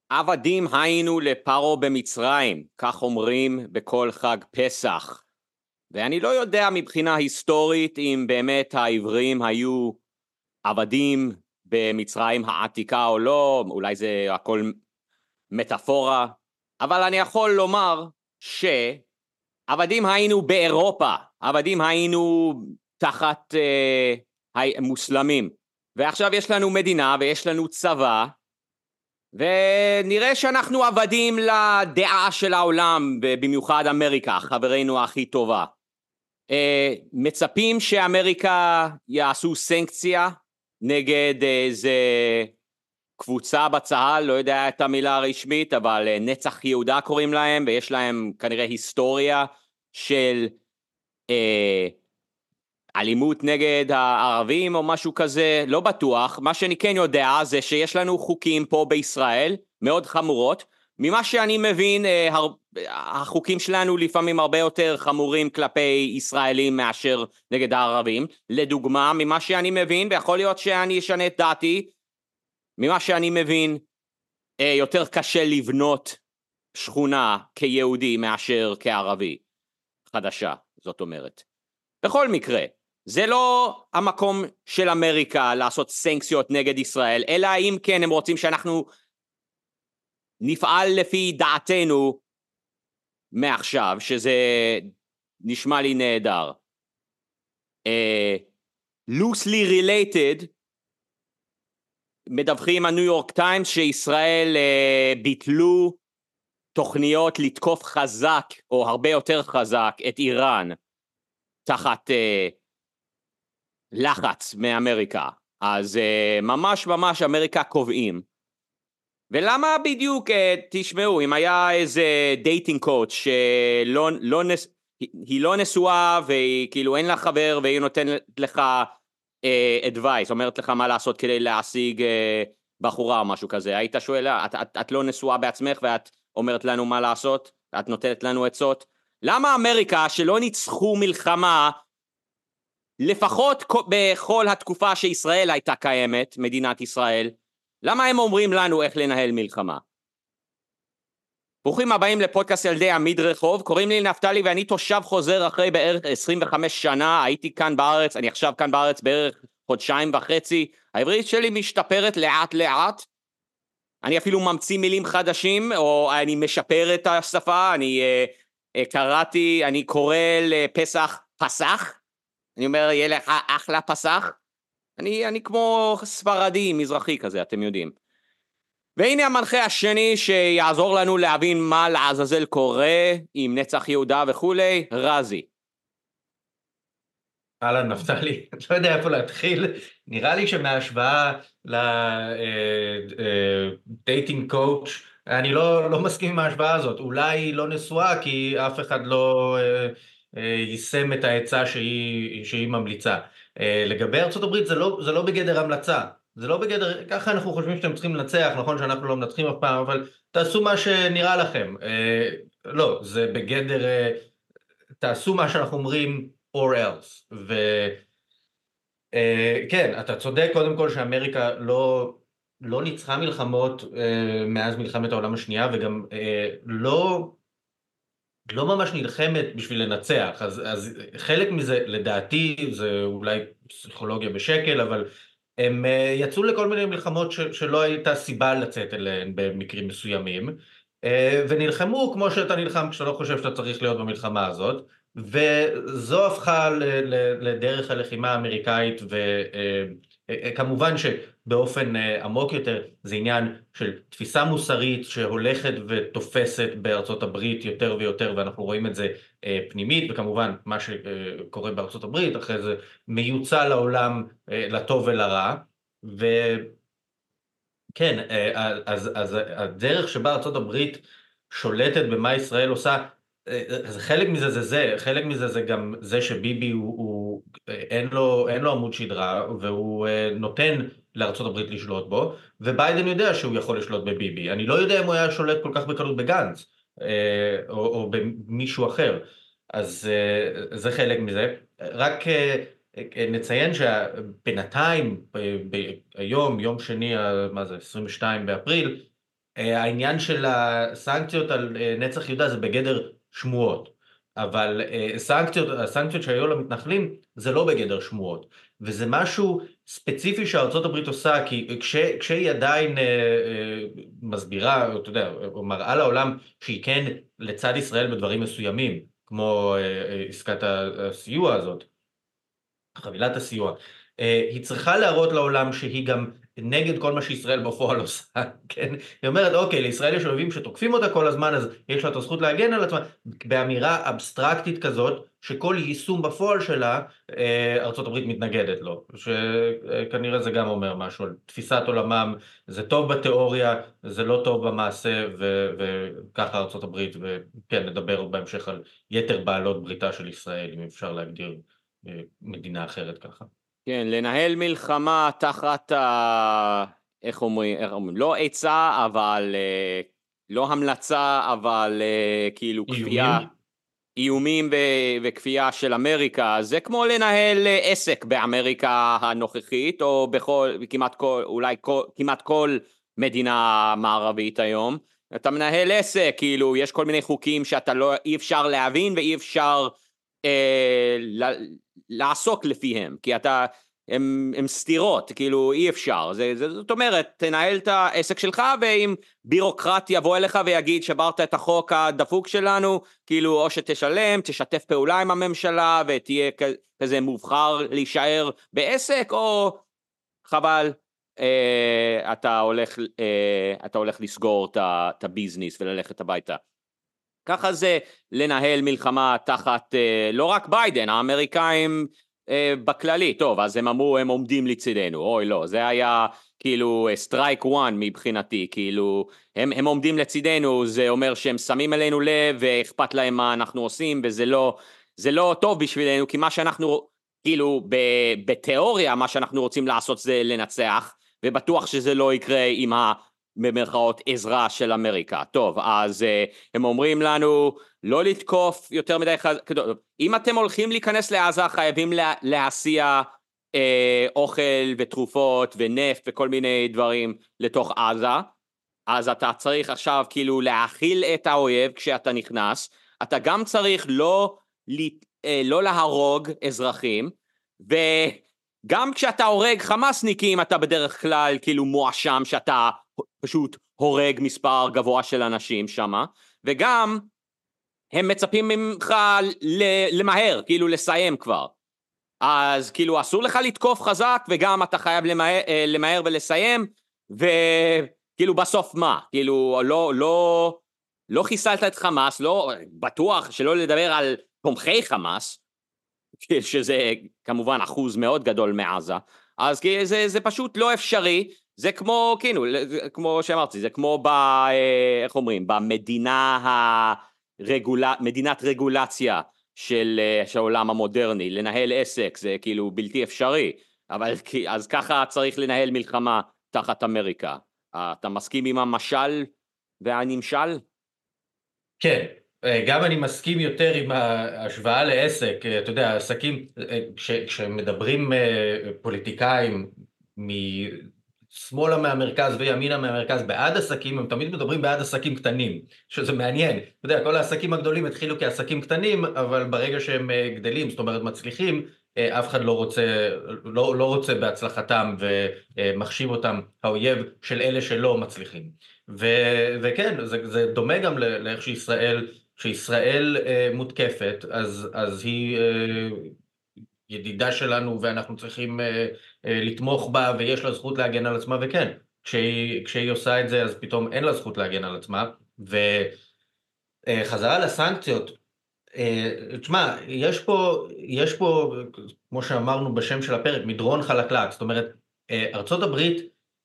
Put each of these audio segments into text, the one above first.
עבדים היינו לפרעה במצרים, כך אומרים בכל חג פסח. ואני לא יודע מבחינה היסטורית אם באמת העברים היו עבדים במצרים העתיקה או לא, אולי זה הכל מטאפורה, אבל אני יכול לומר שעבדים היינו באירופה, עבדים היינו תחת מוסלמים, ועכשיו יש לנו מדינה ויש לנו צבא, ונראה שאנחנו עבדים לדעה של העולם, במיוחד אמריקה, חברינו הכי טובה. מצפים שאמריקה יעשו סנקציה נגד איזה קבוצה בצהל, לא יודע את המילה הרשמית, אבל נצח יהודה קוראים להם, ויש להם כנראה היסטוריה של אלימות נגד הערבים או משהו כזה, לא בטוח. מה שאני כן יודע זה שיש לנו חוקים פה בישראל מאוד חמורות. ממה שאני מבין, החוקים שלנו לפעמים הרבה יותר חמורים כלפי ישראלים מאשר נגד הערבים. לדוגמה, ממה שאני מבין, ויכול להיות שאני אשנה את דעתי, ממה שאני מבין, יותר קשה לבנות שכונה כיהודי מאשר כערבי חדשה, זאת אומרת. בכל מקרה, זה לא המקום של אמריקה לעשות סנקציות נגד ישראל, אלא אם כן הם רוצים שאנחנו נפעל לפי דעתנו מעכשיו, שזה נשמע לי נהדר. Loosely related, מדווחים הניו יורק טיימס שישראל ביטלו תוכניות לתקוף חזק, או הרבה יותר חזק, את איראן, תחת לחץ מאמריקה. אז ממש ממש אמריקה קובעים. ולמה בדיוק, תשמעו, אם היה איזה דייטינג קואץ' שהיא לא נשואה, והיא כאילו אין לה חבר, והיא נותנת לך advice, אומרת לך מה לעשות כדי להשיג בחורה או משהו כזה, היית שואל, את לא נשואה בעצמך ואת אומרת לנו מה לעשות, את נותנת לנו עצות? למה אמריקה שלא ניצחו מלחמה, לפחות בכל התקופה שישראל הייתה קיימת, מדינת ישראל, למה הם אומרים לנו איך לנהל מלחמה? ברוכים הבאים לפודקאסט ילדי עמיד רחוב, קוראים לי נפתלי ואני תושב חוזר אחרי בערך 25 שנה, הייתי כאן בארץ, אני עכשיו כאן בארץ בערך חודשיים וחצי, העברית שלי משתפרת לאט לאט, אני אפילו ממציא מילים חדשים, או אני משפר את השפה, אני קראתי, אני קורא לפסח פסח, אני אומר יהיה לך אחלה פסח, אני כמו ספרדי מזרחי כזה, אתם יודעים. והנה המנחה השני שיעזור לנו להבין מה לעזאזל קורה עם נצח יהודה וכולי, רזי. אהלן נפתלי, לא יודע איפה להתחיל, נראה לי שמההשוואה לדייטינג קואוץ', אני לא מסכים עם ההשוואה הזאת, אולי לא נשואה כי אף אחד לא יישם את העצה שהיא ממליצה. לגבי ארצות הברית זה לא בגדר המלצה, זה לא בגדר, ככה אנחנו חושבים שאתם צריכים לנצח, נכון שאנחנו לא מנצחים אף פעם, אבל תעשו מה שנראה לכם. לא, זה בגדר, תעשו מה שאנחנו אומרים or else. וכן, אתה צודק קודם כל שאמריקה לא ניצחה מלחמות מאז מלחמת העולם השנייה, וגם לא ממש נלחמת בשביל לנצח, אז חלק מזה לדעתי זה אולי פסיכולוגיה בשקל, אבל הם יצאו לכל מיני מלחמות שלא הייתה סיבה לצאת אליהן במקרים מסוימים, ונלחמו כמו שאתה נלחם כשאתה לא חושב שאתה צריך להיות במלחמה הזאת, וזו הפכה לדרך הלחימה האמריקאית, וכמובן שבאופן עמוק יותר זה עניין של תפיסה מוסרית שהולכת ותופסת בארצות הברית יותר ויותר, ואנחנו רואים את זה פנימית, וכמובן מה שקורה בארצות הברית אחרי זה מיוצא לעולם לטוב ולרע, וכן, אז הדרך שבה ארצות הברית שולטת במה ישראל עושה, אז חלק מזה זה גם זה שביבי אין לו עמוד שדרה, והוא נותן לארצות הברית לשלוט בו, וביידן יודע שהוא יכול לשלוט בביבי. אני לא יודע אם הוא היה שולט כל כך בקלות בגנץ, או במישהו אחר. אז זה חלק מזה. רק נציין שבינתיים, היום, יום שני, מה זה, 22 באפריל, העניין של הסנקציות על נצח יהודה זה בגדר שמועות, אבל הסנקציות שהיו למתנחלים זה לא בגדר שמועות, וזה משהו ספציפי שארצות הברית עושה, כי כשהיא עדיין מסבירה, אתה יודע, או מראה לעולם שהיא כן לצד ישראל בדברים מסוימים, כמו עסקת הסיוע הזאת, חבילת הסיוע, היא צריכה להראות לעולם שהיא גם נגד כל מה שישראל בפועל עושה, כן? היא אומרת, אוקיי, לישראל יש אויבים שתוקפים אותה כל הזמן, אז יש לה את הזכות להגן על עצמה, באמירה אבסטרקטית כזאת, שכל יישום בפועל שלה, ארצות הברית מתנגדת לו, שכנראה זה גם אומר משהו על תפיסת עולמם, זה טוב בתיאוריה, זה לא טוב במעשה, וככה ארצות הברית, וכן, נדבר בהמשך על יתר בעלות בריתה של ישראל, אם אפשר להגדיר מדינה אחרת ככה. כן, לנהל מלחמה תחת, איך אומרים, לא עצה, אבל, לא המלצה, אבל כאילו כפייה, איומים וכפייה של אמריקה, זה כמו לנהל עסק באמריקה הנוכחית, או כמעט כל, אולי כמעט כל מדינה מערבית היום. אתה מנהל עסק, כאילו יש כל מיני חוקים שאתה אי אפשר להבין ואי אפשר לעסוק לפיהם, כי הם סתירות, כאילו אי אפשר, זאת אומרת, תנהל את העסק שלך, ואם בירוקרט יבוא אליך ויגיד, שברת את החוק הדפוק שלנו, כאילו או שתשלם, תשתף פעולה עם הממשלה, ותהיה כזה מובחר להישאר בעסק, או חבל, אתה הולך לסגור את הביזנס וללכת הביתה. ככה זה לנהל מלחמה תחת, לא רק ביידן, האמריקאים בכללי. טוב, אז הם אמרו, הם עומדים לצידנו, אוי לא, זה היה כאילו סטרייק 1 מבחינתי, כאילו הם עומדים לצידנו, זה אומר שהם שמים עלינו לב ואכפת להם מה אנחנו עושים, וזה לא טוב בשבילנו, כי מה שאנחנו, כאילו בתיאוריה, מה שאנחנו רוצים לעשות זה לנצח, ובטוח שזה לא יקרה עם במרכאות עזרה של אמריקה. טוב, אז הם אומרים לנו לא לתקוף יותר מדי אם אתם הולכים להיכנס לעזה, חייבים להסיע אוכל ותרופות ונפט וכל מיני דברים לתוך עזה, אז אתה צריך עכשיו כאילו להאכיל את האויב כשאתה נכנס, אתה גם צריך לא להרוג אזרחים, וגם כשאתה הורג חמאסניקים, אתה בדרך כלל כאילו מואשם שאתה פשוט הורג מספר גבוה של אנשים שמה, וגם הם מצפים ממך למהר, כאילו לסיים כבר. אז כאילו אסור לך לתקוף חזק, וגם אתה חייב למהר ולסיים, וכאילו בסוף מה? כאילו לא חיסלת את חמאס, לא בטוח שלא לדבר על תומכי חמאס, שזה כמובן אחוז מאוד גדול מעזה, אז זה פשוט לא אפשרי. זה כמו, כאילו, כמו שאמרתי, זה כמו איך אומרים, מדינת רגולציה של העולם המודרני, לנהל עסק, זה כאילו בלתי אפשרי, אבל אז ככה צריך לנהל מלחמה תחת אמריקה. אתה מסכים עם המשל והנמשל? כן, גם אני מסכים יותר עם ההשוואה לעסק, אתה יודע, עסקים, כשמדברים פוליטיקאים משמאלה מהמרכז וימינה מהמרכז בעד עסקים, הם תמיד מדברים בעד עסקים קטנים, שזה מעניין. אתה יודע, כל העסקים הגדולים התחילו כעסקים קטנים, אבל ברגע שהם גדלים, זאת אומרת מצליחים, אף אחד לא רוצה בהצלחתם ומחשיב אותם האויב של אלה שלא מצליחים. וכן, זה דומה גם לאיך שישראל מותקפת, אז היא ידידה שלנו ואנחנו צריכים לתמוך בה ויש לה זכות להגן על עצמה, וכן, כשהיא עושה את זה אז פתאום אין לה זכות להגן על עצמה. וחזרה לסנקציות, תשמע, יש פה, כמו שאמרנו בשם של הפרק, מדרון חלקלק, זאת אומרת, ארצות הברית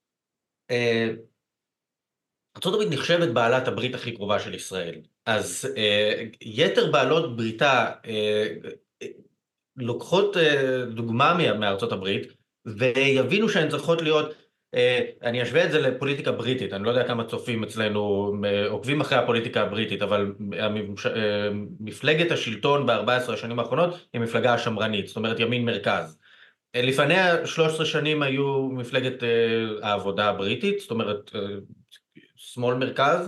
נחשבת בעלת הברית הכי קרובה של ישראל, אז יתר בעלות בריתה לוקחות דוגמה מארצות הברית, ויבינו שהן צריכות להיות, אני אשווה את זה לפוליטיקה בריטית, אני לא יודע כמה צופים אצלנו עוקבים אחרי הפוליטיקה הבריטית, אבל מפלגת השלטון ב-14 השנים האחרונות היא מפלגה השמרנית, זאת אומרת ימין מרכז. לפניה 13 שנים היו מפלגת העבודה הבריטית, זאת אומרת שמאל מרכז,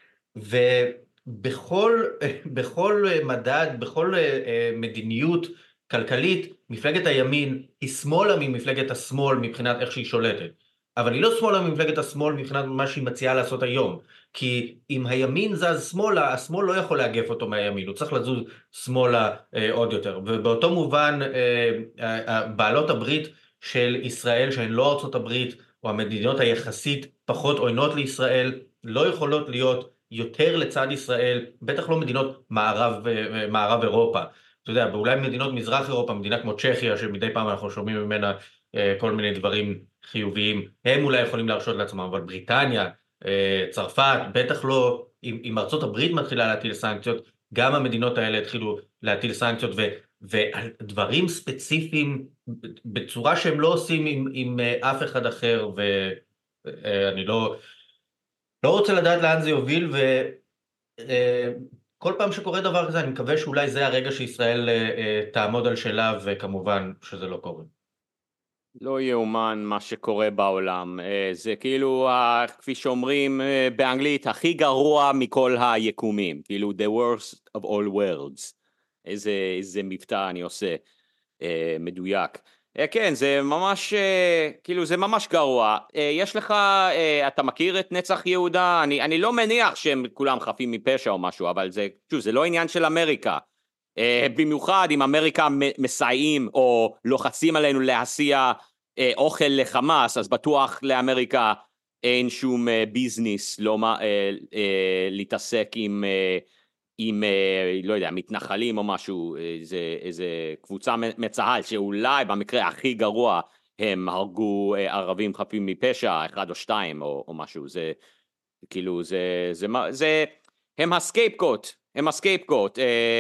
בכל מדד, בכל מדיניות כלכלית, מפלגת הימין היא שמאלה ממפלגת השמאל מבחינת איך שהיא שולטת. אבל היא לא שמאלה ממפלגת השמאל מבחינת מה שהיא מציעה לעשות היום. כי אם הימין זז שמאלה, השמאל לא יכול לאגף אותו מהימין, הוא צריך לזוז שמאלה עוד יותר. ובאותו מובן, בעלות הברית של ישראל, שהן לא ארצות הברית, או המדינות היחסית פחות עוינות לישראל, לא יכולות להיות יותר לצד ישראל, בטח לא מדינות מערב אירופה. אתה יודע, ואולי מדינות מזרח אירופה, מדינה כמו צ'כיה, שמדי פעם אנחנו שומעים ממנה כל מיני דברים חיוביים, הם אולי יכולים להרשות לעצמם, אבל בריטניה, צרפת, בטח לא, אם ארצות הברית מתחילה להטיל סנקציות, גם המדינות האלה התחילו להטיל סנקציות, ודברים ספציפיים, בצורה שהם לא עושים עם אף אחד אחר, ואני לא רוצה לדעת לאן זה יוביל, וכל פעם שקורה דבר כזה, אני מקווה שאולי זה הרגע שישראל תעמוד על שלה, וכמובן שזה לא קורה. לא יאומן מה שקורה בעולם, זה כאילו, כפי שאומרים באנגלית, הכי גרוע מכל היקומים, כאילו the worst of all worlds, איזה מבטא אני עושה מדויק. כן, זה ממש, כאילו זה ממש גרוע. יש לך, אתה מכיר את נצח יהודה? אני לא מניח שהם כולם חפים מפשע או משהו, אבל זה, שוב, זה לא עניין של אמריקה. במיוחד אם אמריקה מסייעים או לוחצים עלינו להסיע אוכל לחמאס, אז בטוח לאמריקה אין שום ביזנס להתעסק עם לא יודע, מתנחלים או משהו, איזה קבוצה מצהל שאולי במקרה הכי גרוע הם הרגו ערבים חפים מפשע, אחד או שתיים או משהו. זה כאילו, הם הסקייפקוט,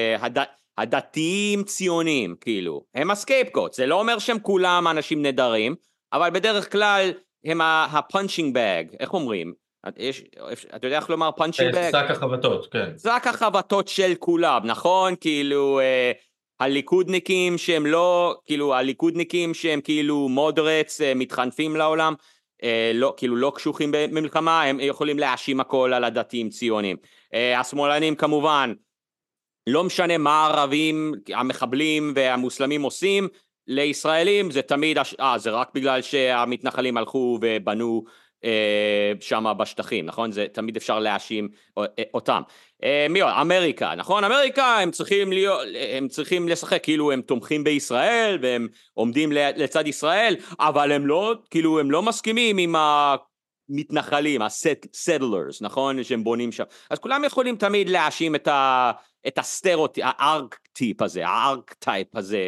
הדתיים ציונים, כאילו, הם הסקייפקוט. זה לא אומר שהם כולם אנשים נדרים, אבל בדרך כלל הם הפאנצ'ינג באג, איך אומרים? אתה יודע איך לומר פאנצ'ינג באג? שק החבטות, כן. שק החבטות של כולם, נכון? כאילו, הליכודניקים שהם לא, כאילו, הליכודניקים שהם כאילו מודרץ, מתחנפים לעולם, לא, כאילו לא קשוחים במלחמה, הם יכולים להאשים הכל על הדתיים ציונים. השמאלנים כמובן, לא משנה מה הערבים, המחבלים והמוסלמים עושים, לישראלים זה תמיד, זה רק בגלל שהמתנחלים הלכו ובנו שם בשטחים, נכון? זה תמיד אפשר להאשים אותם. מי עוד? אמריקה, נכון? אמריקה הם צריכים לשחק כאילו הם תומכים בישראל והם עומדים לצד ישראל, אבל הם לא, כאילו הם לא מסכימים עם המתנחלים, ה-settlers, נכון? שהם בונים שם. אז כולם יכולים תמיד להאשים את הסטריאוטיפ, הארכטייפ הזה,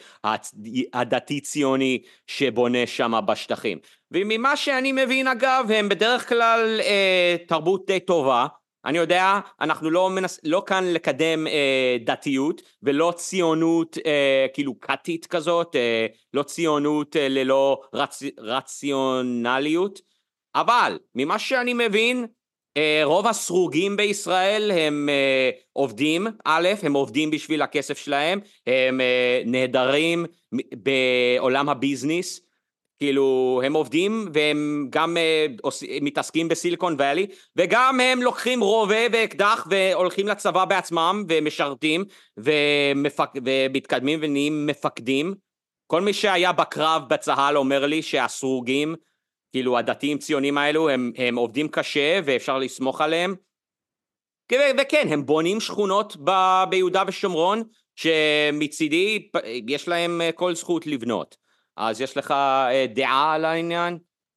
שהדתי ציוני שבונה שם בשטחים. וממה שאני מבין אגב, הם בדרך כלל תרבות די טובה. אני יודע, אנחנו לא כאן לקדם דתיות, ולא ציונות כאילו קטית כזאת, לא ציונות ללא רציונליות, אבל ממה שאני מבין, רוב הסרוגים בישראל הם עובדים, הם עובדים בשביל הכסף שלהם, הם נהדרים בעולם הביזנס, כאילו הם עובדים והם גם מתעסקים בסיליקון ואלי, וגם הם לוקחים רובה ואקדח והולכים לצבא בעצמם ומשרתים ומתקדמים ונהיים מפקדים. כל מי שהיה בקרב בצהל אומר לי שהסרוגים, כאילו הדתיים ציונים האלו, הם עובדים קשה ואפשר לסמוך עליהם, וכן, הם בונים שכונות ביהודה ושומרון, שמצידי יש להם כל זכות לבנות. אז יש לך דעה על העניין?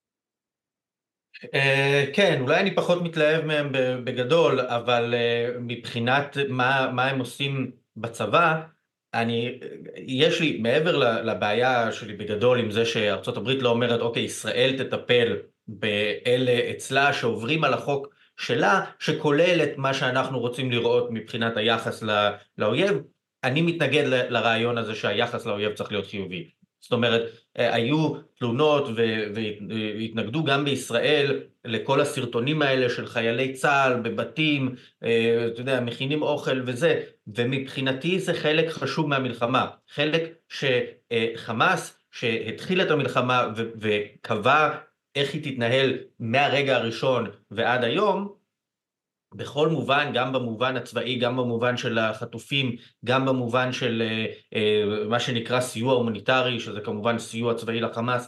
כן, אולי אני פחות מתלהב מהם בגדול, אבל מבחינת מה הם עושים בצבא, יש לי, מעבר לבעיה שלי בגדול עם זה שארצות הברית לא אומרת, אוקיי, ישראל תטפל באלה אצלה שעוברים על החוק שלה, שכולל את מה שאנחנו רוצים לראות מבחינת היחס לאויב, אני מתנגד לרעיון הזה שהיחס לאויב צריך להיות חיובי. זאת אומרת, היו תלונות והתנגדו גם בישראל לכל הסרטונים האלה של חיילי צה"ל בבתים, אתה יודע, מכינים אוכל וזה, ומבחינתי זה חלק חשוב מהמלחמה, חלק שחמאס שהתחיל את המלחמה וקבע איך היא תתנהל מהרגע הראשון ועד היום, בכל מובן, גם במובן הצבאי, גם במובן של החטופים, גם במובן של מה שנקרא סיוע הומניטרי, שזה כמובן סיוע צבאי לחמאס,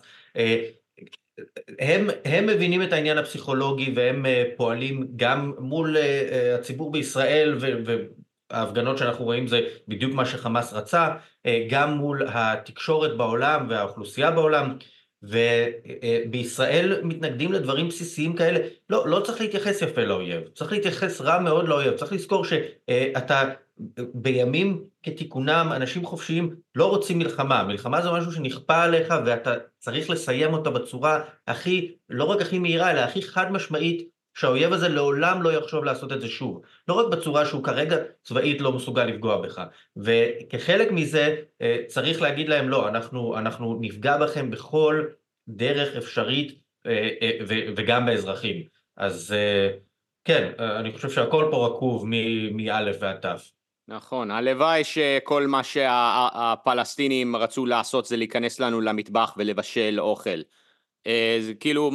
הם מבינים את העניין הפסיכולוגי והם פועלים גם מול הציבור בישראל, וההפגנות שאנחנו רואים זה בדיוק מה שחמאס רצה, גם מול התקשורת בעולם והאוכלוסייה בעולם, ובישראל מתנגדים לדברים בסיסיים כאלה. לא צריך להתייחס יפה לאויב, צריך להתייחס רע מאוד לאויב, צריך לזכור שאתה בימים כתיקונם, אנשים חופשיים לא רוצים מלחמה. מלחמה זה משהו שנכפה עליך ואתה צריך לסיים אותה בצורה לא רק הכי מהירה, אלא הכי חד משמעית, שהאויב הזה לעולם לא יחשוב לעשות את זה שוב. לא רק בצורה שהוא כרגע צבאית לא מסוגל לפגוע בך. וכחלק מזה צריך להגיד להם לא, אנחנו נפגע בכם בכל דרך אפשרית וגם באזרחים. אז כן, אני חושב שהכל פה רקוב מאלף ועד תף. נכון, הלוואי שכל מה שהפלסטינים רצו לעשות זה להיכנס לנו למטבח ולבשל אוכל. זה כאילו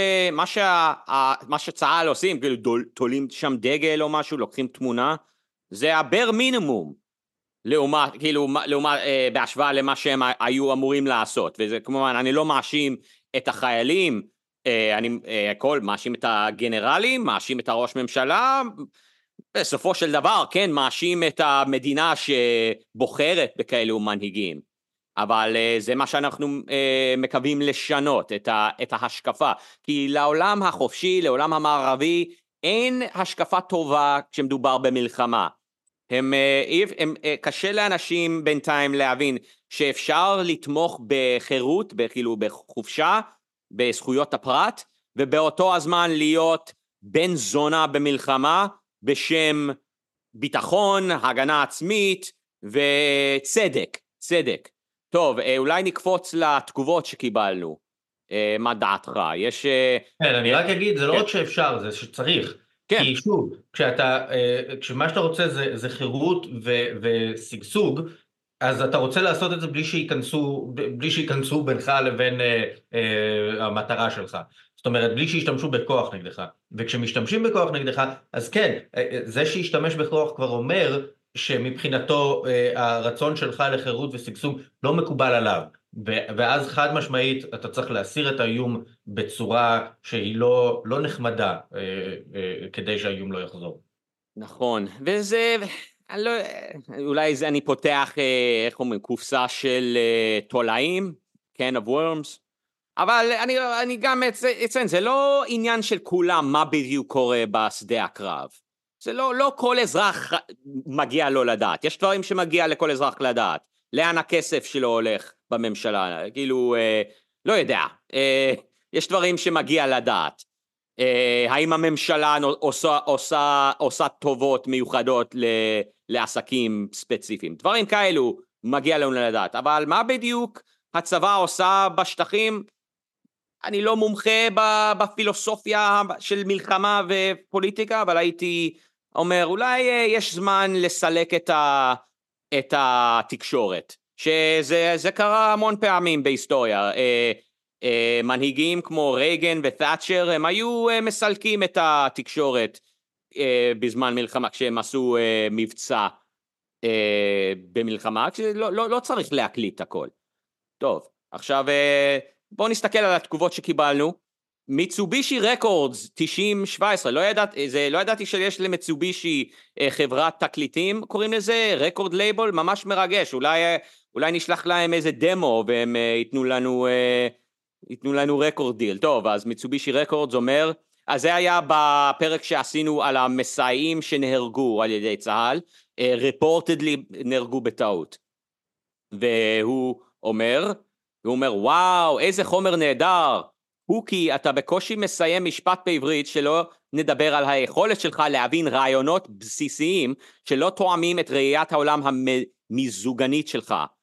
מה שצה"ל עושים, כאילו תולים שם דגל או משהו, לוקחים תמונה, זה הבר מינימום, לעומת בהשוואה למה שהם היו אמורים לעשות. וזה כמובן, אני לא מאשים את החיילים, אני מאשים את הגנרלים, מאשים את הראש ממשלה, בסופו של דבר, כן, מאשים את המדינה שבוחרת בכאלו מנהיגים, אבל זה מה שאנחנו מקווים לשנות, את ההשקפה, כי לעולם החופשי, לעולם המערבי, אין השקפה טובה כשמדובר במלחמה. קשה לאנשים בינתיים להבין שאפשר לתמוך בחירות, כאילו בחופשה, בזכויות הפרט, ובאותו הזמן להיות בן זונה במלחמה, בשם ביטחון, הגנה עצמית וצדק, צדק. טוב, אולי נקפוץ לתגובות שקיבלנו. מה דעתך? כן, אני רק אגיד, זה לא רק שאפשר, זה שצריך. כן. כי שוב, כשמה שאתה רוצה זה חירות ושגשוג, אז אתה רוצה לעשות את זה בלי שייכנסו בינך לבין המטרה שלך. זאת אומרת, בלי שישתמשו בכוח נגדך. וכשמשתמשים בכוח נגדך, אז כן, זה שישתמש בכוח כבר אומר שמבחינתו הרצון שלך לחירות ושגשוג לא מקובל עליו. ואז חד משמעית אתה צריך להסיר את האיום בצורה שהיא לא נחמדה, כדי שהאיום לא יחזור. נכון, וזה, אולי אני פותח, איך אומרים, קופסה של תולעים, can of worms, אבל אני גם אציין, זה לא עניין של כולם מה בדיוק קורה בשדה הקרב. זה לא כל אזרח מגיע לו לדעת. יש דברים שמגיע לכל אזרח לדעת. לאן הכסף שלו הולך בממשלה, כאילו, לא יודע. יש דברים שמגיע לדעת. האם הממשלה עושה טובות מיוחדות לעסקים ספציפיים. דברים כאלו מגיע לנו לדעת. אבל מה בדיוק הצבא עושה בשטחים? אני לא מומחה בפילוסופיה של מלחמה ופוליטיקה, אבל הייתי אומר, אולי יש זמן לסלק את התקשורת, שזה קרה המון פעמים בהיסטוריה. מנהיגים כמו רייגן ותאצ'ר, הם היו מסלקים את התקשורת בזמן מלחמה, כשהם עשו מבצע במלחמה, לא צריך להקליט הכל. טוב, עכשיו בואו נסתכל על התגובות שקיבלנו. מיצובישי רקורדס 9017, לא ידעתי שיש למיצובישי חברת תקליטים, קוראים לזה רקורד לייבל, ממש מרגש. אולי נשלח להם איזה דמו והם ייתנו לנו רקורד דיל. טוב, אז מיצובישי רקורדס אומר, אז זה היה בפרק שעשינו על המסייעים שנהרגו על ידי צה"ל, reportedly נהרגו בטעות. והוא אומר, וואו, איזה חומר נהדר. הוקי, אתה בקושי מסיים משפט בעברית, שלא נדבר על היכולת שלך להבין רעיונות בסיסיים שלא תואמים את ראיית העולם המזוגנית שלך.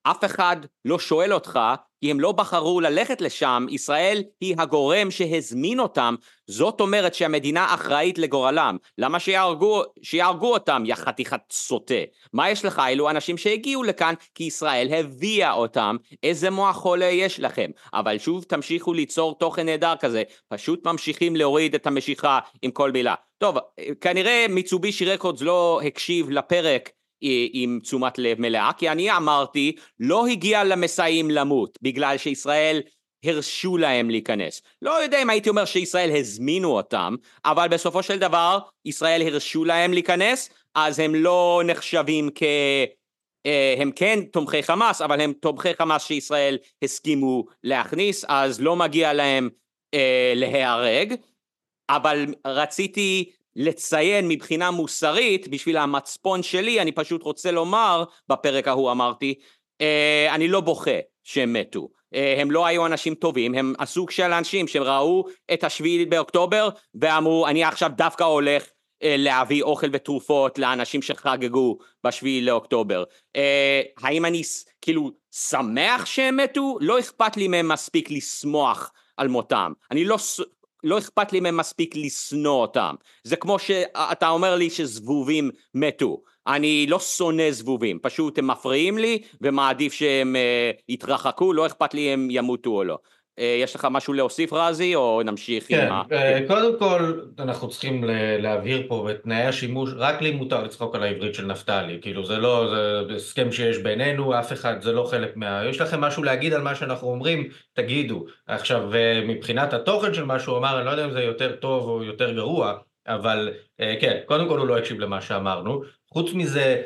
אף אחד לא שואל אותך, כי הם לא בחרו ללכת לשם, ישראל היא הגורם שהזמין אותם, זאת אומרת שהמדינה אחראית לגורלם, למה שיהרגו אותם, יא חתיכת סוטה? מה יש לך? אלו אנשים שהגיעו לכאן, כי ישראל הביאה אותם, איזה מוח חולה יש לכם? אבל שוב תמשיכו ליצור תוכן נהדר כזה, פשוט ממשיכים להוריד את המשיכה עם כל מילה. טוב, כנראה מיצובישי רקורדס לא הקשיב לפרק, עם תשומת לב מלאה, כי אני אמרתי, לא הגיע למסעים למות, בגלל שישראל הרשו להם להיכנס. לא יודע אם הייתי אומר שישראל הזמינו אותם, אבל בסופו של דבר, ישראל הרשו להם להיכנס, אז הם לא נחשבים הם כן תומכי חמאס, אבל הם תומכי חמאס שישראל הסכימו להכניס, אז לא מגיע להם להיהרג, אבל רציתי לציין מבחינה מוסרית, בשביל המצפון שלי, אני פשוט רוצה לומר, בפרק ההוא אמרתי, אני לא בוכה שהם מתו. הם לא היו אנשים טובים, הם הסוג של אנשים שהם ראו את השביעי באוקטובר, ואמרו, אני עכשיו דווקא הולך להביא אוכל ותרופות לאנשים שחגגו בשביעי לאוקטובר. האם אני כאילו שמח שהם מתו? לא אכפת לי מהם מספיק לשמוח על מותם. אני לא אכפת לי מהם מספיק לשנוא אותם. זה כמו שאתה אומר לי שזבובים מתו. אני לא שונא זבובים, פשוט הם מפריעים לי ומעדיף שהם יתרחקו, לא אכפת לי הם ימותו או לא. יש לך משהו להוסיף רזי או נמשיך כן, עם קודם כל אנחנו צריכים להבהיר פה בתנאי השימוש, רק לי מותר לצחוק על העברית של נפתלי, כאילו זה לא, זה הסכם שיש בינינו, אף אחד, זה לא חלק יש לכם משהו להגיד על מה שאנחנו אומרים, תגידו. עכשיו, מבחינת התוכן של מה שהוא אמר, אני לא יודע אם זה יותר טוב או יותר גרוע, אבל כן, קודם כל הוא לא הקשיב למה שאמרנו, חוץ מזה,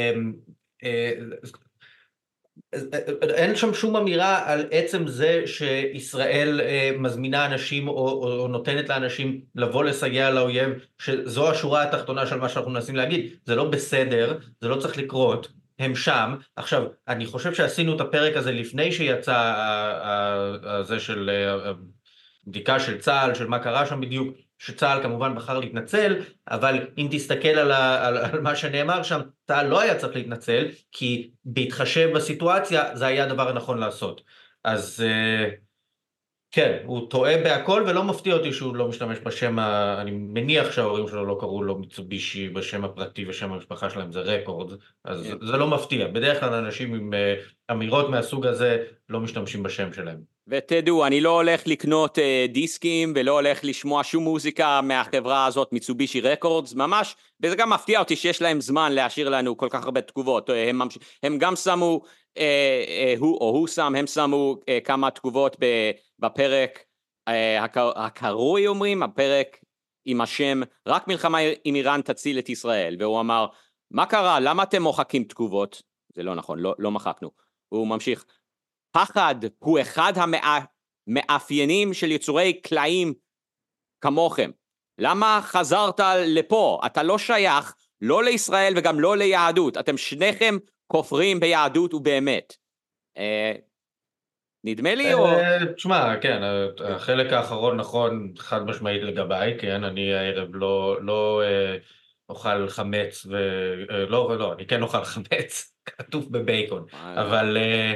אין שם שום אמירה על עצם זה שישראל מזמינה אנשים או נותנת לאנשים לבוא לסייע לאויב, שזו השורה התחתונה של מה שאנחנו מנסים להגיד. זה לא בסדר, זה לא צריך לקרות, הם שם. עכשיו, אני חושב שעשינו את הפרק הזה לפני שיצא הזה של בדיקה של צה"ל, של מה קרה שם בדיוק, שצה"ל כמובן בחר להתנצל, אבל אם תסתכל על מה שנאמר שם, צה"ל לא היה צריך להתנצל, כי בהתחשב בסיטואציה זה היה הדבר הנכון לעשות. אז כן, הוא טועה בהכל ולא מפתיע אותי שהוא לא משתמש בשם, אני מניח שההורים שלו לא קראו לו מיצובישי בשם הפרטי ושם המשפחה שלהם זה רקורד, אז זה לא מפתיע. בדרך כלל אנשים עם אמירות מהסוג הזה לא משתמשים בשם שלהם. ותדעו, אני לא הולך לקנות דיסקים ולא הולך לשמוע שום מוזיקה מהחברה הזאת, מיצובישי רקורדס, ממש, וזה גם מפתיע אותי שיש להם זמן להשאיר לנו כל כך הרבה תגובות. הם גם שמו, הוא שם, הם שמו כמה תגובות בפרק הקרוי, אומרים, הפרק עם השם, רק מלחמה עם איראן תציל את ישראל, והוא אמר, מה קרה? למה אתם מוחקים תגובות? זה לא נכון, לא מחקנו. הוא ממשיך, פחד הוא אחד המאפיינים של יצורי קלעים כמוכם. למה חזרת לפה? אתה לא שייך, לא לישראל וגם לא ליהדות. אתם שניכם כופרים ביהדות ובאמת. נדמה לי או... תשמע, כן, החלק האחרון נכון חד משמעית לגביי, כן, אני הערב לא אוכל חמץ, לא, אני כן אוכל חמץ, כתוב בבייקון, אבל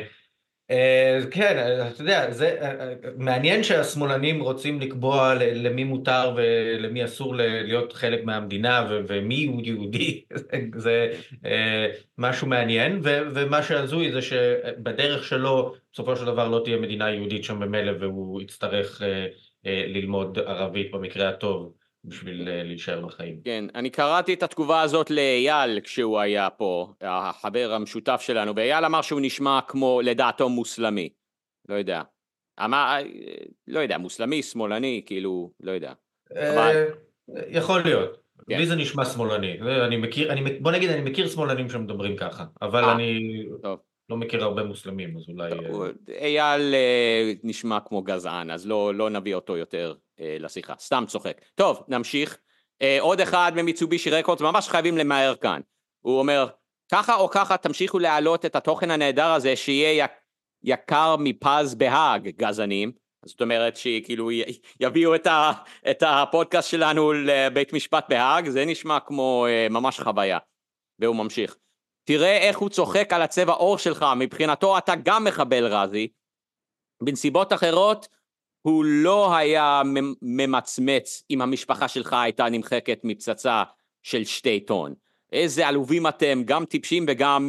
כן, אתה יודע, זה מעניין שהשמאלנים רוצים לקבוע למי מותר ולמי אסור להיות חלק מהמדינה ומי הוא יהודי, זה משהו מעניין, ומה שהזוי זה שבדרך שלו בסופו של דבר לא תהיה מדינה יהודית שם במילא והוא יצטרך ללמוד ערבית במקרה הטוב בשביל להישאר בחיים. כן, אני קראתי את התגובה הזאת לאייל כשהוא היה פה, החבר המשותף שלנו, ואייל אמר שהוא נשמע כמו לדעתו מוסלמי, לא יודע. לא יודע, מוסלמי, שמאלני, כאילו, לא יודע. יכול להיות. כן. לי זה נשמע שמאלני. בוא נגיד, אני מכיר שמאלנים שמדברים ככה, אבל אני לא מכיר הרבה מוסלמים, אז אולי... אייל נשמע כמו גזען, אז לא נביא אותו יותר לשיחה. סתם צוחק. טוב, נמשיך. עוד אחד ממיצובישי רקורדס, ממש חייבים למהר כאן. הוא אומר, ככה או ככה תמשיכו להעלות את התוכן הנהדר הזה, שיהיה יקר מפז בהאג, גזענים. זאת אומרת שכאילו יביאו את הפודקאסט שלנו לבית משפט בהאג, זה נשמע כמו ממש חוויה. והוא ממשיך. תראה איך הוא צוחק על הצבע עור שלך, מבחינתו אתה גם מחבל רזי. בנסיבות אחרות, הוא לא היה ממצמץ אם המשפחה שלך הייתה נמחקת מפצצה של 2 טון. איזה עלובים אתם, גם טיפשים וגם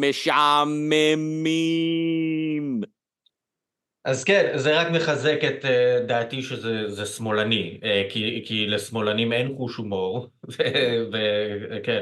משעממים. אז כן, זה רק מחזק את דעתי שזה שמאלני, כי לשמאלנים אין חוש הומור, וכן,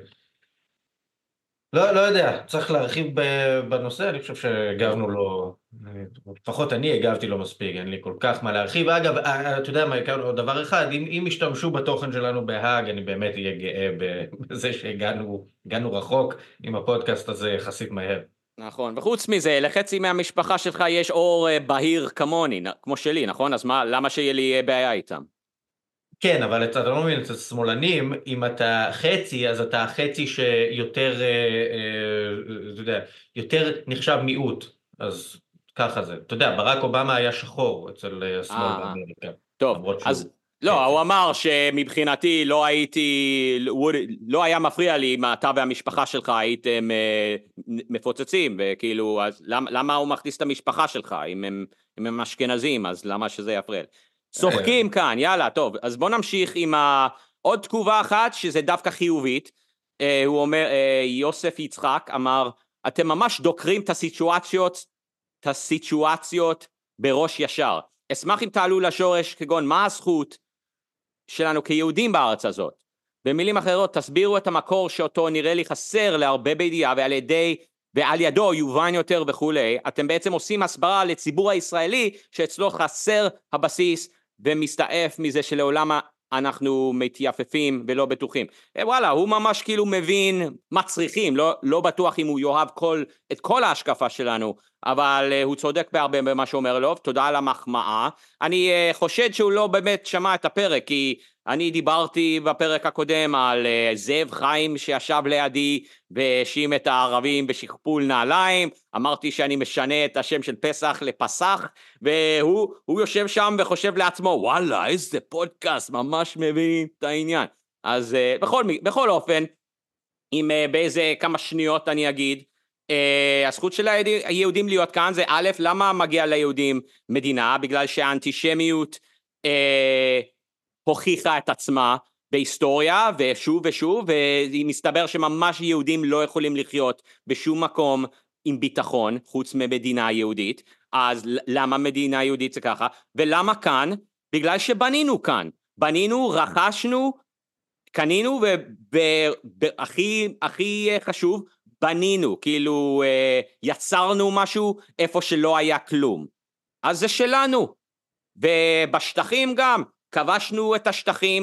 לא יודע, צריך להרחיב בנושא, אני חושב שהגבנו לו, לפחות אני הגבתי לו מספיק, אין לי כל כך מה להרחיב. אגב, אתה יודע מה, עוד דבר אחד, אם ישתמשו בתוכן שלנו בהאג, אני באמת אהיה גאה בזה שהגענו רחוק עם הפודקאסט הזה יחסית מהר. נכון, וחוץ מזה, לחצי מהמשפחה שלך יש אור בהיר כמוני, כמו שלי, נכון? אז למה שיהיה לי בעיה איתם? כן, אבל אתה לא מבין, אצל שמאלנים, אם אתה חצי, אז אתה חצי שיותר, אתה יודע, יותר נחשב מיעוט, אז ככה זה. אתה יודע, ברק אובמה היה שחור אצל השמאל באמריקה, טוב, למרות שהוא אז לא, חצי. הוא אמר שמבחינתי לא היה מפריע לי אם אתה והמשפחה שלך הייתם מפוצצים, וכאילו, אז למה הוא מכניס את המשפחה שלך? אם הם אשכנזים, אז למה שזה יפריע? צוחקים כאן, יאללה, טוב, אז בוא נמשיך עם עוד תגובה אחת, שזה דווקא חיובית. הוא אומר, יוסף יצחק אמר, אתם ממש דוקרים את הסיטואציות בראש ישר. אשמח אם תעלו לשורש כגון מה הזכות שלנו כיהודים בארץ הזאת. במילים אחרות, תסבירו את המקור שאותו נראה לי חסר להרבה בידיעה ועל ידו יובן יותר וכולי. אתם בעצם עושים הסברה לציבור הישראלי שאצלו חסר הבסיס ומסתעף מזה שלעולם אנחנו מתייפפים ולא בטוחים. וואלה, הוא ממש כאילו מבין מה צריכים, לא בטוח אם הוא יאהב את כל ההשקפה שלנו, אבל הוא צודק בהרבה במה שאומר לו. תודה על המחמאה. אני חושד שהוא לא באמת שמע את הפרק, כי אני דיברתי בפרק הקודם על זאב חיים שישב לידי והאשים את הערבים בשכפול נעליים. אמרתי שאני משנה את השם של פסח לפסח, והוא יושב שם וחושב לעצמו, וואלה, איזה פודקאסט, ממש מבין את העניין. אז בכל אופן, אם באיזה כמה שניות אני אגיד, הזכות של היהודים להיות כאן זה א', למה מגיע ליהודים מדינה? בגלל שהאנטישמיות הוכיחה את עצמה בהיסטוריה ושוב ושוב, ומסתבר שממש יהודים לא יכולים לחיות בשום מקום עם ביטחון חוץ ממדינה יהודית. אז למה מדינה יהודית זה ככה? ולמה כאן? בגלל שבנינו כאן, בנינו, רכשנו, קנינו, והכי חשוב, בנינו, כאילו יצרנו משהו איפה שלא היה כלום. אז זה שלנו. ובשטחים גם, כבשנו את השטחים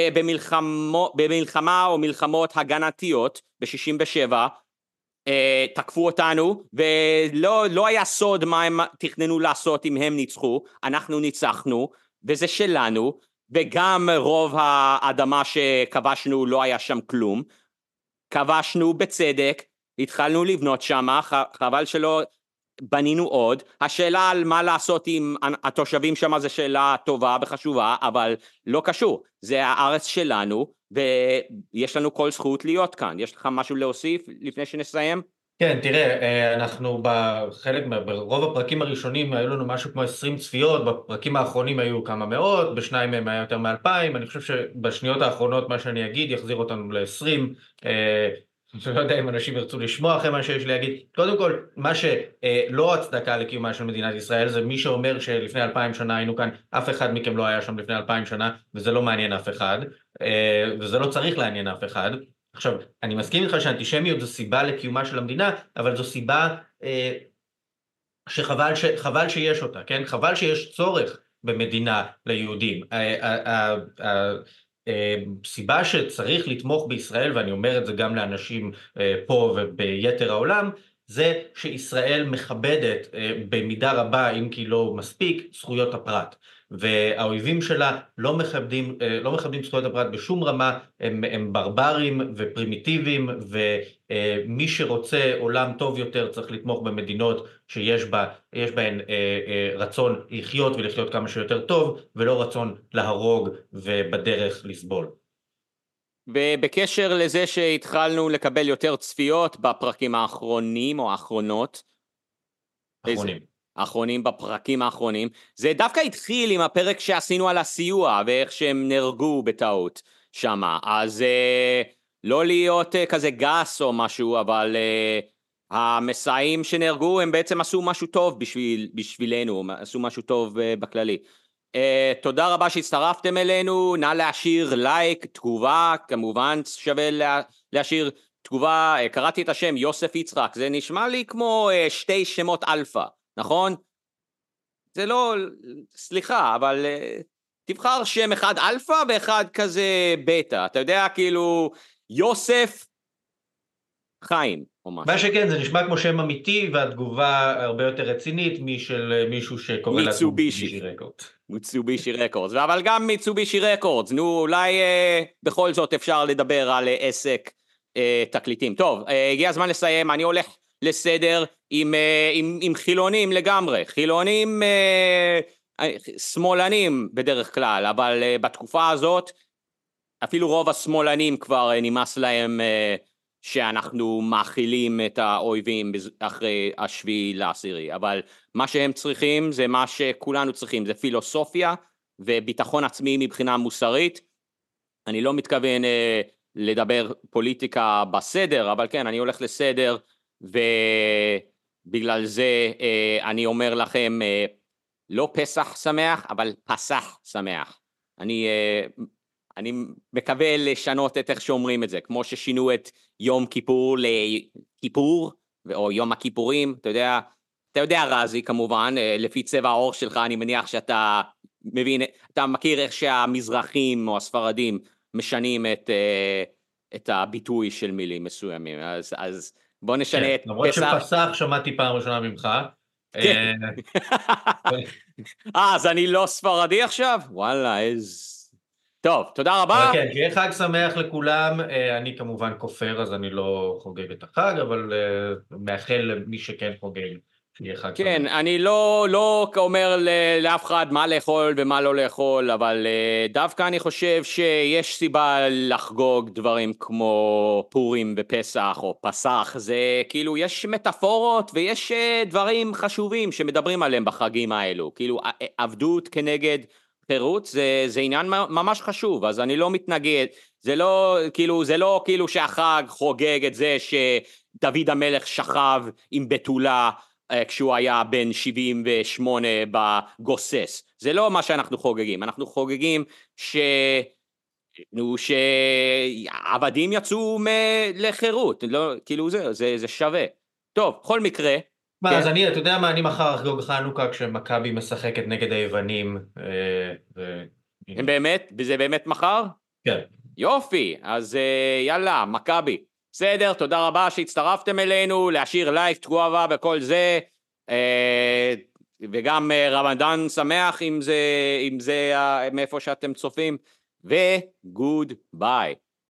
במלחמה או מלחמות הגנתיות ב-67, תקפו אותנו, ולא היה סוד מה הם תכננו לעשות אם הם ניצחו. אנחנו ניצחנו, וזה שלנו, וגם רוב האדמה שכבשנו לא היה שם כלום. כבשנו בצדק, התחלנו לבנות שם, חבל שלא בנינו עוד. השאלה על מה לעשות עם התושבים שם זה שאלה טובה וחשובה, אבל לא קשור. זה הארץ שלנו, ויש לנו כל זכות להיות כאן. יש לך משהו להוסיף לפני שנסיים? כן, תראה, אנחנו ברוב הפרקים הראשונים היו לנו משהו כמו 20 צפיות, בפרקים האחרונים היו כמה מאות, בשניים מהם היה יותר מ-2,000, אני חושב שבשניות האחרונות מה שאני אגיד יחזיר אותנו ל-20, אני לא יודע אם אנשים ירצו לשמוע אחרי מה שיש לי להגיד. קודם כל, מה שלא הצדקה לקיומה של מדינת ישראל זה מי שאומר שלפני 2,000 שנה היינו כאן, אף אחד מכם לא היה שם לפני 2,000 שנה, וזה לא מעניין אף אחד, וזה לא צריך לעניין אף אחד. עכשיו, אני מסכים איתך שאנטישמיות זו סיבה לקיומה של המדינה, אבל זו סיבה חבל שיש אותה, כן? חבל שיש צורך במדינה ליהודים. סיבה שצריך לתמוך בישראל, ואני אומר את זה גם לאנשים פה וביתר העולם, זה שישראל מכבדת במידה רבה, אם כי לא מספיק, זכויות הפרט. והאויבים שלה לא מכבדים זכויות הפרט בשום רמה, הם ברברים ופרימיטיביים, ומי שרוצה עולם טוב יותר צריך לתמוך במדינות שיש בהן רצון לחיות ולחיות כמה שיותר טוב, ולא רצון להרוג ובדרך לסבול. ובקשר לזה שהתחלנו לקבל יותר צפיות בפרקים האחרונים או האחרונות, אחרונים. האחרונים בפרקים האחרונים, זה דווקא התחיל עם הפרק שעשינו על הסיוע ואיך שהם נהרגו בטעות שמה, אז לא להיות כזה גס או משהו, אבל המסעים שנהרגו הם בעצם עשו משהו טוב בשבילנו, עשו משהו טוב בכללי. תודה רבה שהצטרפתם אלינו, נא להשאיר לייק, תגובה, כמובן שווה להשאיר תגובה. קראתי את השם יוסף יצחק, זה נשמע לי כמו שתי שמות אלפא, נכון? זה לא, סליחה, אבל תבחר שם אחד אלפא ואחד כזה בטא, אתה יודע, כאילו יוסף חיים או משהו. מה שכן, זה נשמע כמו שם אמיתי, והתגובה הרבה יותר רצינית משל מישהו שקורא לעצמו מיצובישי רקורדס. מיצובישי רקורדס, אבל גם מיצובישי רקורדס, נו אולי בכל זאת אפשר לדבר על עסק תקליטים. טוב, הגיע הזמן לסיים, אני הולך לסדר עם חילונים לגמרי, חילונים שמאלנים בדרך כלל, אבל בתקופה הזאת אפילו רוב השמאלנים כבר נמאס להם שאנחנו מאכילים את האויבים אחרי 7/10, אבל מה שהם צריכים זה מה שכולנו צריכים, זה פילוסופיה וביטחון עצמי מבחינה מוסרית. אני לא מתכוון לדבר פוליטיקה בסדר, אבל כן, אני הולך לסדר, ובגלל זה אני אומר לכם, לא פסח שמח, אבל פסח שמח. אני מקווה לשנות את איך שאומרים את זה, כמו ששינו את יום כיפור לכיפור, או יום הכיפורים, אתה יודע רזי כמובן, לפי צבע העור שלך אני מניח שאתה מבין, אתה מכיר איך שהמזרחים או הספרדים משנים את הביטוי של מילים מסוימים, אז בוא נשנה את למרות שפסח שמעתי פעם ראשונה ממך. אז אני לא ספרדי עכשיו? וואלה, טוב, תודה רבה. כן, שיהיה חג שמח לכולם, אני כמובן כופר, אז אני לא חוגג את החג, אבל מאחל למי שכן חוגג, שיהיה חג שמח. כן, אני לא אומר לאף אחד מה לאכול ומה לא לאכול, אבל דווקא אני חושב שיש סיבה לחגוג דברים כמו פורים ופסח או פסח, זה כאילו יש מטאפורות ויש דברים חשובים שמדברים עליהם בחגים האלו, כאילו עבדות כנגד חירות, זה עניין ממש חשוב, אז אני לא מתנגד, זה לא כאילו שהחג חוגג את זה שדוד המלך שכב עם בתולה כשהוא היה בן 78 בגוסס, זה לא מה שאנחנו חוגגים, אנחנו חוגגים שעבדים יצאו לחירות, לא, כאילו זה שווה. טוב, בכל מקרה, אז אתה יודע מה, אני מחר אחגוג חנוכה כשמכבי משחקת נגד היוונים. זה באמת מחר? כן. יופי, אז יאללה, מכבי. בסדר, תודה רבה שהצטרפתם אלינו, להשאיר לייק, תגובה וכל זה, וגם רמדאן שמח אם זה מאיפה שאתם צופים, וגוד ביי.